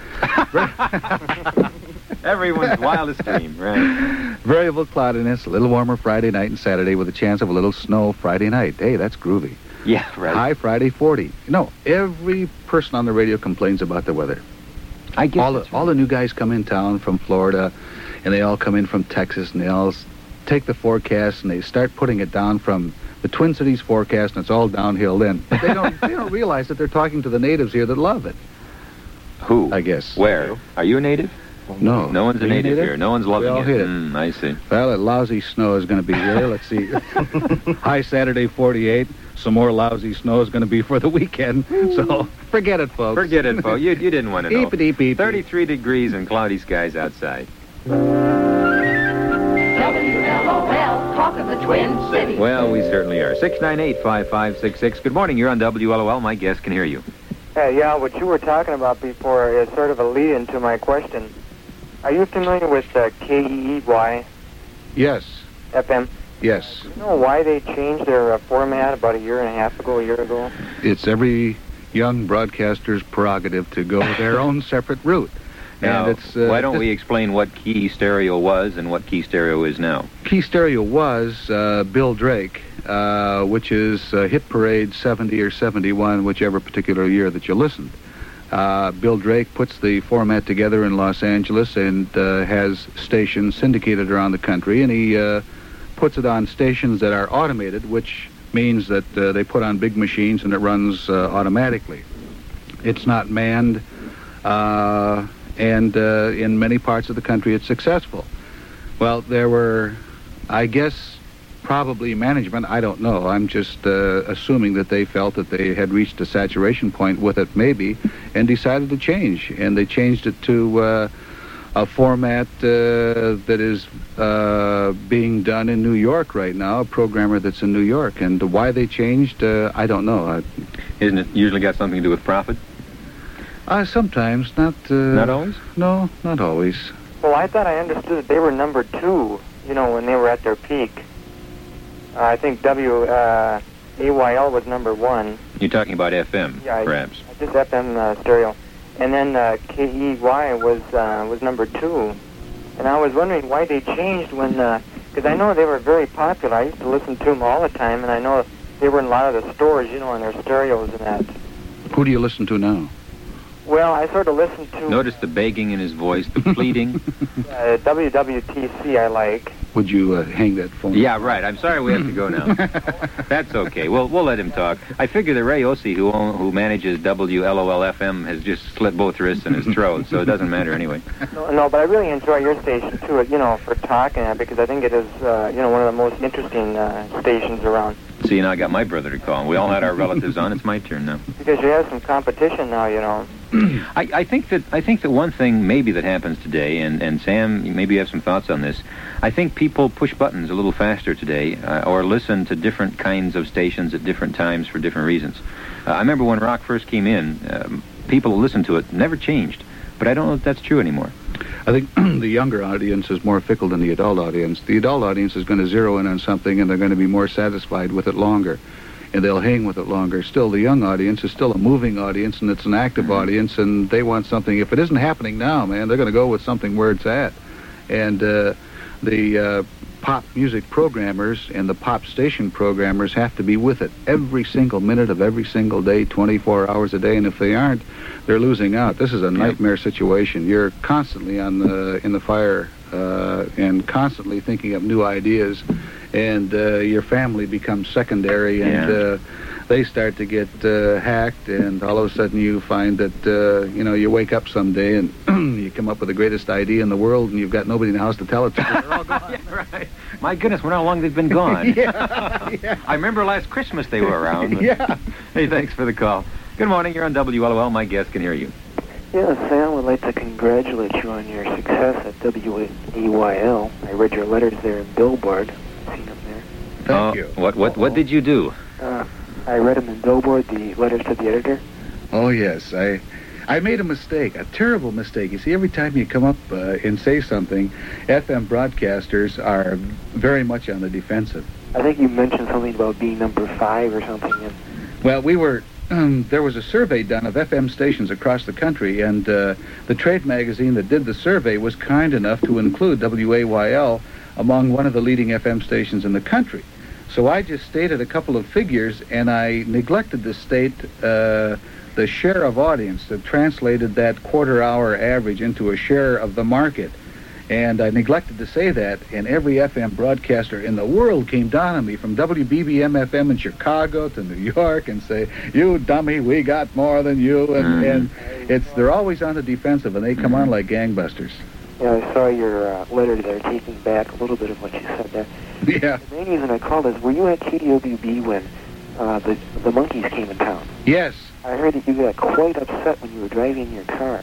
Everyone's wildest dream, right? Variable cloudiness, a little warmer Friday night and Saturday with a chance of a little snow Friday night. Hey, that's groovy. Yeah, right. High Friday, 40. Every person on the radio complains about the weather. I guess all the new guys come in town from Florida, and they all come in from Texas, and they all take the forecast, and they start putting it down from the Twin Cities forecast, and it's all downhill then. But they don't realize that they're talking to the natives here that love it. Who? I guess. Where? Are you a native? No. No one's a native here. No one's loving it. Hit it. I see. Well, that lousy snow is going to be here. Let's see. High Saturday, 48. Some more lousy snow is going to be for the weekend. So forget it, folks. Forget it, folks. You didn't want to know. Eep. 33 degrees and cloudy skies outside. WLOL, talk of the Twin Cities. Well, we certainly are. 698-5566. Good morning. You're on WLOL. My guest can hear you. Yeah, what you were talking about before is sort of a lead-in to my question. Are you familiar with KEEY Yes. FM? Yes. Do you know why they changed their format about a year ago? It's every young broadcaster's prerogative to go their own separate route. Now, and it's, why don't we explain what Key Stereo was and what Key Stereo is now? Key Stereo was Bill Drake, which is Hit Parade 70 or 71, whichever particular year that you listened. Bill Drake puts the format together in Los Angeles and has stations syndicated around the country, and he puts it on stations that are automated, which means that they put on big machines and it runs automatically. It's not manned, and in many parts of the country it's successful. Well, there were, I guess, probably management, I don't know. I'm just assuming that they felt that they had reached a saturation point with it, maybe, and decided to change. And they changed it to a format that is being done in New York right now, a programmer that's in New York. And why they changed, I don't know. Isn't it usually got something to do with profit? Sometimes, not... Not always? No, not always. Well, I thought I understood that they were number 2, when they were at their peak. I think WAYL was number 1. You're talking about FM, yeah, perhaps? Just FM stereo. And then KEY was number 2. And I was wondering why they changed when... Because I know they were very popular. I used to listen to them all the time, and I know they were in a lot of the stores, on their stereos and that. Who do you listen to now? Well, I sort of listen to... Notice the begging in his voice, the pleading. WWTC I like. Would you hang that phone? Yeah, right. I'm sorry we have to go now. That's okay. We'll let him talk. I figure that Ray Ossie, who manages WLOL-FM, has just slit both wrists in his throat, so it doesn't matter anyway. No, but I really enjoy your station, too, for talking, because I think it is, one of the most interesting stations around. See, now I got my brother to call. We all had our relatives on. It's my turn now. Because you have some competition now, I think that one thing maybe that happens today, and Sam, maybe you have some thoughts on this. I think people push buttons a little faster today, or listen to different kinds of stations at different times for different reasons. I remember when rock first came in, people who listened to it never changed, but I don't know if that's true anymore. I think the younger audience is more fickle than the adult audience. The adult audience is going to zero in on something, and they're going to be more satisfied with it longer, and they'll hang with it longer. Still, the young audience is still a moving audience, and it's an active audience, and they want something. If it isn't happening now, man, they're going to go with something where it's at. And the pop music programmers and the pop station programmers have to be with it every single minute of every single day, 24 hours a day, and if they aren't, they're losing out. This is a nightmare situation. You're constantly in the fire and constantly thinking of new ideas, and your family becomes secondary, and they start to get hacked, and all of a sudden you find that, you wake up someday and you come up with the greatest idea in the world, and you've got nobody in the house to tell it to. They're all gone. Yeah, right. My goodness, wonder how long they've been gone. Yeah. I remember last Christmas they were around. Yeah. Hey, thanks for the call. Good morning. You're on WLOL. My guest can hear you. Yes, Sam would like to congratulate you on your success at WAYL. I read your letters there in Billboard. Seen them there. Thank you. What did you do? I read them in Billboard, the letters to the editor. Oh, yes. I made a mistake, a terrible mistake. You see, every time you come up and say something, FM broadcasters are very much on the defensive. I think you mentioned something about being number 5 or something. Well, we were... there was a survey done of FM stations across the country, and the trade magazine that did the survey was kind enough to include WAYL among one of the leading FM stations in the country. So I just stated a couple of figures, and I neglected to state the share of audience that translated that quarter-hour average into a share of the market. And I neglected to say that, and every FM broadcaster in the world came down on me, from WBBM-FM in Chicago to New York, and say, "You dummy, we got more than you." And they're always on the defensive, and they come on like gangbusters. Yeah, I saw your letter there, taking back a little bit of what you said there. Yeah. The main reason I called is, were you at KDWB when the Monkees came in town? Yes. I heard that you got quite upset when you were driving your car.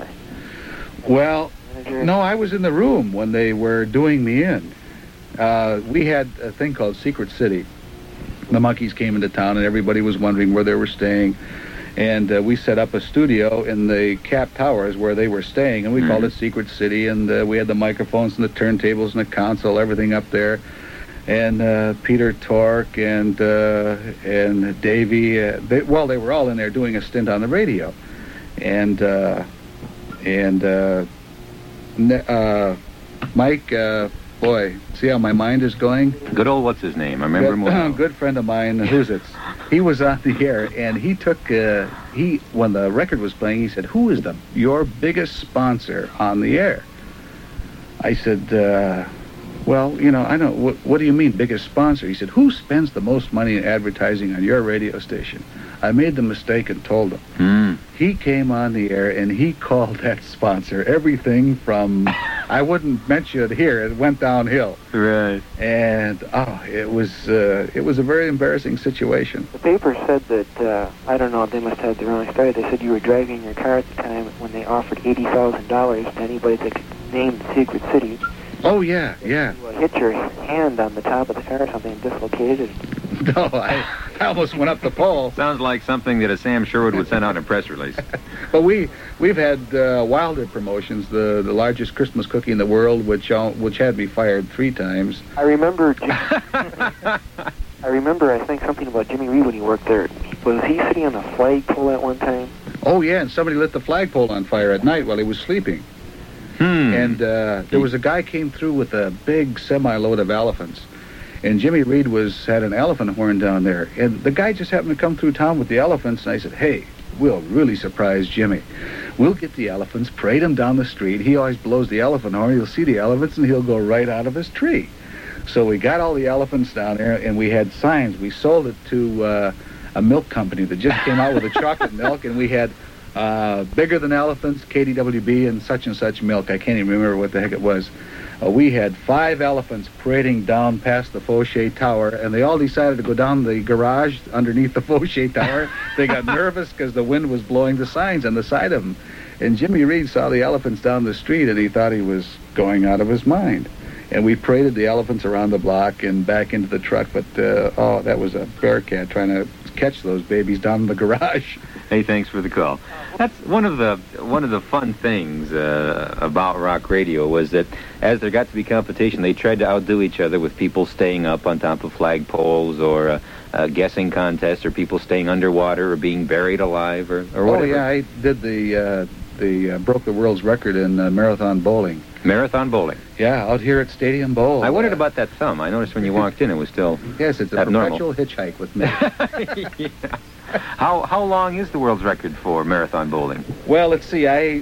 Well, no, I was in the room when they were doing me in. We had a thing called Secret City. The Monkees came into town, and everybody was wondering where they were staying. And we set up a studio in the Cap Towers where they were staying, and we called it Secret City, and we had the microphones and the turntables and the console, everything up there. And Peter Tork and Davey, they were all in there doing a stint on the radio. And Mike, boy, see how my mind is going? Good old what's his name? I remember him well. Good friend of mine, he was on the air, and he took, when the record was playing, he said, "Who is your biggest sponsor on the air?" I said, well, I don't, what do you mean, biggest sponsor? He said, "Who spends the most money in advertising on your radio station?" I made the mistake and told him. He came on the air, and he called that sponsor everything from, I wouldn't mention it here, it went downhill. Right. And, it was a very embarrassing situation. The paper said that, I don't know, they must have the wrong story. They said you were driving your car at the time when they offered $80,000 to anybody that could name the Secret City. Oh, yeah. You hit your hand on the top of the car or something and dislocated it. No, I almost went up the pole. Sounds like something that a Sam Sherwood would send out in a press release. But we've had wilder promotions. The largest Christmas cookie in the world, which had me fired 3 times. I remember. I think something about Jimmy Reed when he worked there. Was he sitting on a flagpole at one time? Oh yeah, and somebody lit the flagpole on fire at night while he was sleeping. And there was a guy came through with a big semi-load of elephants. And Jimmy Reed had an elephant horn down there. And the guy just happened to come through town with the elephants. And I said, hey, we'll really surprise Jimmy. We'll get the elephants, parade them down the street. He always blows the elephant horn. You'll see the elephants, and he'll go right out of his tree. So we got all the elephants down there, and we had signs. We sold it to a milk company that just came out with a chocolate milk. And we had bigger than elephants, KDWB, and such milk. I can't even remember what the heck it was. We had 5 elephants parading down past the Fauché Tower, and they all decided to go down the garage underneath the Fauché Tower. They got nervous because the wind was blowing the signs on the side of them. And Jimmy Reed saw the elephants down the street, and he thought he was going out of his mind. And we paraded the elephants around the block and back into the truck, but, that was a bearcat trying to catch those babies down in the garage. Hey, thanks for the call. That's one of the fun things about rock radio was that as there got to be competition, they tried to outdo each other with people staying up on top of flagpoles or guessing contests or people staying underwater or being buried alive or whatever. Oh yeah, I did the broke the world's record in marathon bowling. Marathon bowling? Yeah, out here at Stadium Bowl. I wondered about that thumb. I noticed when you walked in it was still yes, it's a abnormal. perpetual hitchhike with me. Yeah. How long is the world's record for marathon bowling? Well, let's see. A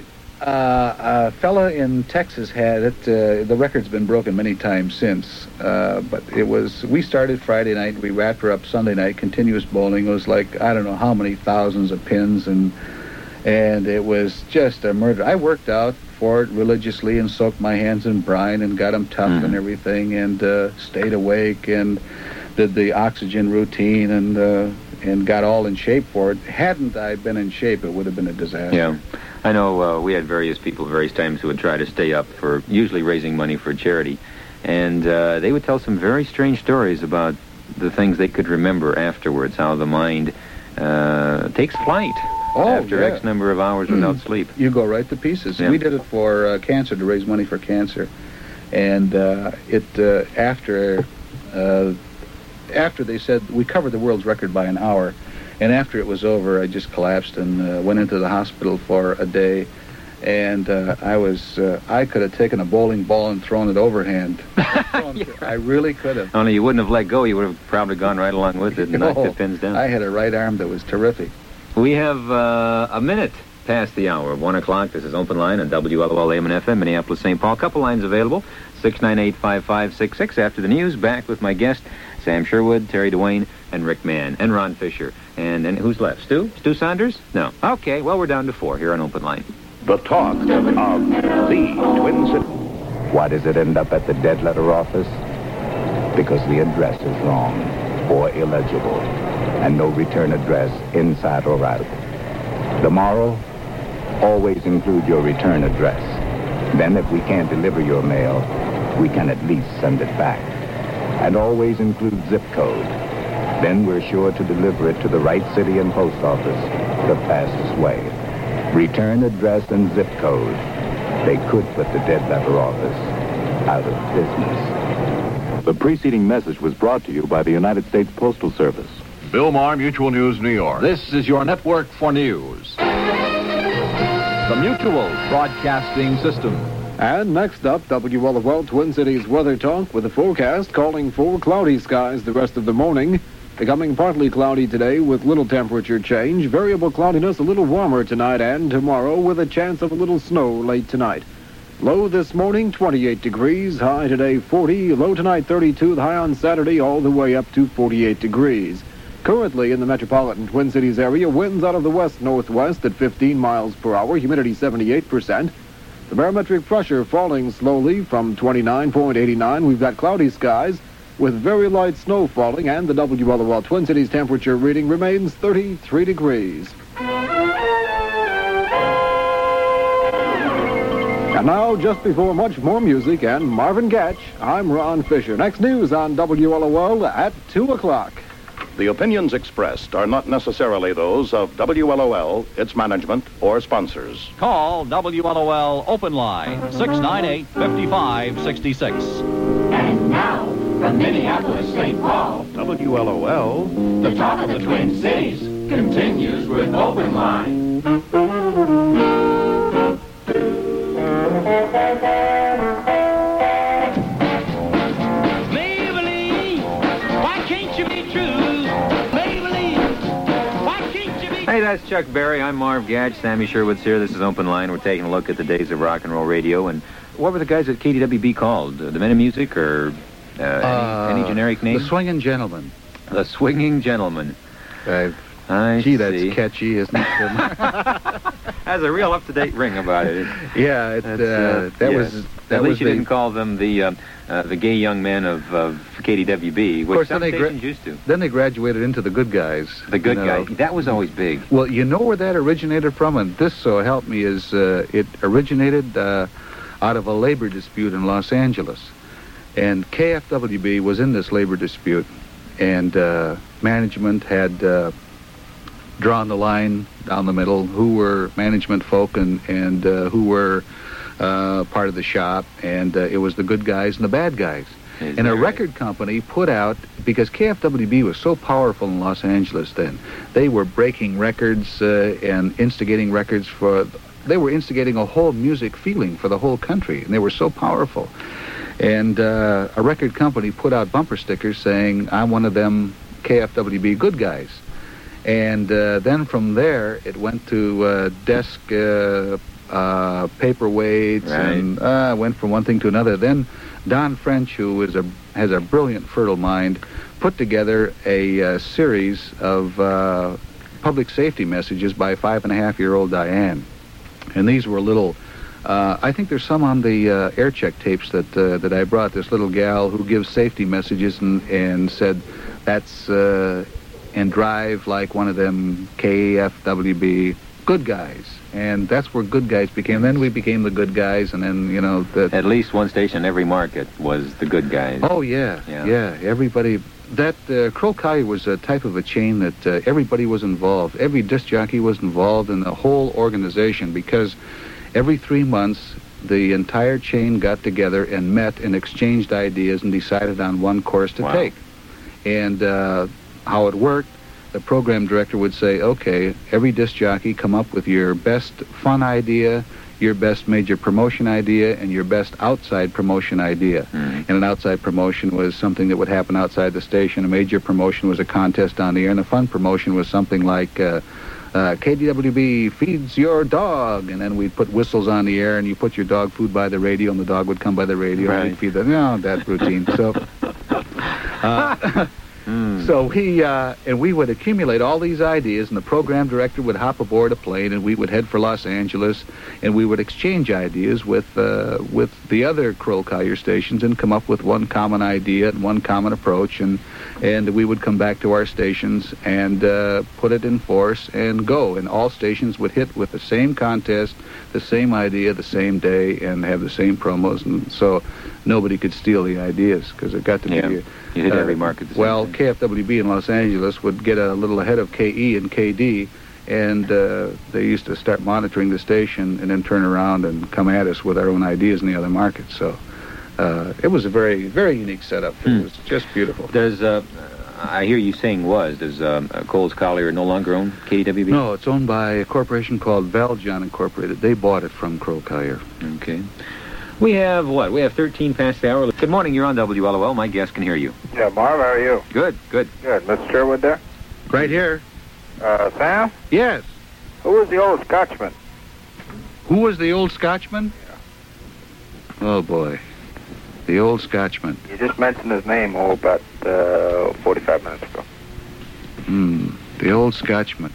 fella in Texas had it. The record's been broken many times since. But we started Friday night. We wrapped her up Sunday night. Continuous bowling. It was like, I don't know how many thousands of pins. And it was just a murder. I worked out for it religiously and soaked my hands in brine and got them tough and everything and stayed awake and did the oxygen routine and got all in shape for it. Hadn't I been in shape, it would have been a disaster. Yeah. I know we had various people various times who would try to stay up for usually raising money for charity. And they would tell some very strange stories about the things they could remember afterwards, how the mind takes flight after X number of hours without sleep. You go right to pieces. Yeah. We did it for cancer, to raise money for cancer. And after they said we covered the world's record by an hour, and after it was over, I just collapsed and went into the hospital for a day. And I could have taken a bowling ball and thrown it overhand. I really could have. Only you wouldn't have let go. You would have probably gone right along with it and knocked the pins down. I had a right arm that was terrific. We have a minute past the hour of 1 o'clock. This is Open Line on WLOL AM and FM, Minneapolis, St. Paul. Couple lines available, 698-5566. After the news, back with my guest, Sam Sherwood, Terry Dwayne, and Rick Mann, and Ron Fisher. And who's left? Stu? Stu Saunders? No. Okay, well, we're down to 4 here on Open Line. The talk of the Twin Cities. Why does it end up at the dead letter office? Because the address is wrong or illegible, and no return address inside or out. The moral? Always include your return address. Then if we can't deliver your mail, we can at least send it back. And always include zip code. Then we're sure to deliver it to the right city and post office the fastest way. Return address and zip code. They could put the dead letter office out of business. The preceding message was brought to you by the United States Postal Service. Bill Maher, Mutual News, New York. This is your network for news. The Mutual Broadcasting System. And next up, WLOL Twin Cities Weather Talk with a forecast calling for cloudy skies the rest of the morning. Becoming partly cloudy today with little temperature change. Variable cloudiness a little warmer tonight and tomorrow with a chance of a little snow late tonight. Low this morning, 28 degrees. High today, 40. Low tonight, 32. The high on Saturday all the way up to 48 degrees. Currently in the metropolitan Twin Cities area, winds out of the west-northwest at 15 miles per hour. Humidity 78%. The barometric pressure falling slowly from 29.89. We've got cloudy skies with very light snow falling, and the WLOL Twin Cities temperature reading remains 33 degrees. And now, just before much more music and Marvin Gatch, I'm Ron Fisher. Next news on WLOL at 2 o'clock. The opinions expressed are not necessarily those of WLOL, its management, or sponsors. Call WLOL Open Line, 698-5566. And now, from Minneapolis, St. Paul, WLOL, the talk of the Twin Cities, continues with Open Line. Hey, that's Chuck Berry. I'm Marv Gadge. Sammy Sherwood's here. This is Open Line. We're taking a look at the days of rock and roll radio. And what were the guys at KDWB called? The Men of Music or any generic name? The Swinging Gentlemen. The Swinging Gentlemen. Gee, that's catchy, isn't it? Has a real up-to-date ring about it. Yeah, At least you didn't call them the gay young men of KDWB, which some stations used to. Then they graduated into the Good Guys. The Good Guys. That was always big. Well, you know where that originated from, and this, so help me, is it originated out of a labor dispute in Los Angeles. And KFWB was in this labor dispute, and management had drawn the line down the middle, who were management folk and who were part of the shop, and it was the good guys and the bad guys. And a record company put out, because KFWB was so powerful in Los Angeles then, they were breaking records and instigating records they were instigating a whole music feeling for the whole country, and they were so powerful. And a record company put out bumper stickers saying, I'm one of them KFWB good guys. And then from there, it went to desk paperweights, and went from one thing to another. Then Don French, who has a brilliant, fertile mind, put together a series of public safety messages by 5.5-year-old Diane. And these were little... I think there's some on the air check tapes that I brought. This little gal who gives safety messages and said, that's... and drive like one of them KFWB good guys. And that's where good guys became. Then we became the good guys, and then, you know... At least one station in every market was the good guys. Oh, yeah. Everybody... That Kroll Collier was a type of a chain that everybody was involved. Every disc jockey was involved in the whole organization, because every 3 months, the entire chain got together and met and exchanged ideas and decided on one course to take. And... how it worked, the program director would say, okay, every disc jockey come up with your best fun idea, your best major promotion idea, and your best outside promotion idea. And an outside promotion was something that would happen outside the station. A major promotion was a contest on the air, and a fun promotion was something like KDWB feeds your dog, and then we'd put whistles on the air, and you put your dog food by the radio, and the dog would come by the radio, and you'd feed them. That routine. So... So we would accumulate all these ideas, and the program director would hop aboard a plane, and we would head for Los Angeles, and we would exchange ideas with the other Kroll Collier stations and come up with one common idea and one common approach, and we would come back to our stations and put it in force and go. And all stations would hit with the same contest, the same idea, the same day, and have the same promos, and so nobody could steal the ideas, because it got to be... You hit every market. Well, KFWB in Los Angeles would get a little ahead of KE and KD, and they used to start monitoring the station and then turn around and come at us with our own ideas in the other markets. So it was a very, very unique setup. It was just beautiful. Does I hear you saying does Coles Collier no longer own KDWB? No, it's owned by a corporation called Valjohn Incorporated. They bought it from Kroll Collier. Okay. We have what? We have 13 past the hour. Good morning. You're on WLOL. My guest can hear you. Yeah, Marv, how are you? Good. Mr. Sherwood there? Right here. Sam? Yes. Who was the old Scotchman? Who was the old Scotchman? Yeah. Oh, boy. The old Scotchman. You just mentioned his name, about 45 minutes ago. The old Scotchman.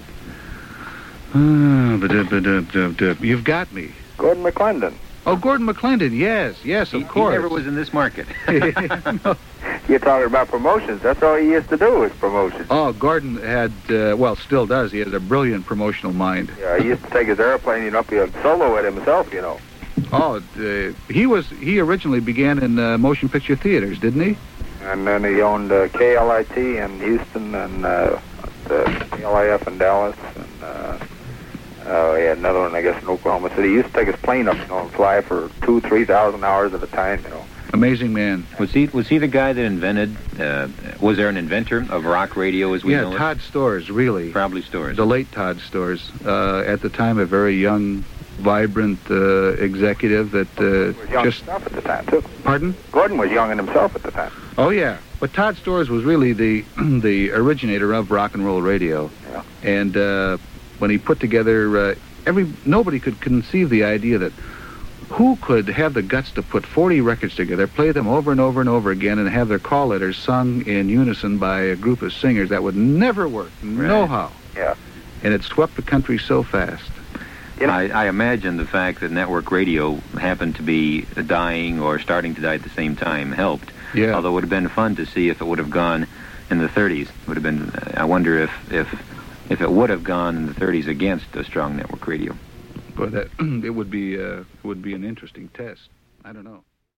You've got me. Gordon McClendon. Oh, Gordon McClendon, yes, of course. He never was in this market. No. You're talking about promotions. That's all he used to do was promotions. Oh, Gordon had, still does. He has a brilliant promotional mind. Yeah, he used to take his airplane up and solo it himself, you know. Oh, he originally began in motion picture theaters, didn't he? And then he owned KLIT in Houston and the KLIF in Dallas. And he had another one, I guess, in Oklahoma City. He used to take his plane up, and fly for 2,000-3,000 hours at a time, Amazing man. Was he the guy that invented? Was there an inventor of rock radio as we know it? Yeah, Todd Storrs, really. Probably Storrs. The late Todd Storrs. At the time, a very young, vibrant executive that was young himself at the time, too. Pardon? Gordon was young in himself at the time. Oh, yeah. But Todd Storrs was really the originator of rock and roll radio. Yeah. And when he put together, nobody could conceive the idea that who could have the guts to put 40 records together, play them over and over and over again, and have their call letters sung in unison by a group of singers. That would never work. Right. No how. Yeah. And it swept the country so fast. I imagine the fact that network radio happened to be dying or starting to die at the same time helped. Yeah. Although it would have been fun to see if it would have gone in the 30s. It would have been. I wonder if it would have gone in the 30s against a strong network radio. But it would be an interesting test. I don't know.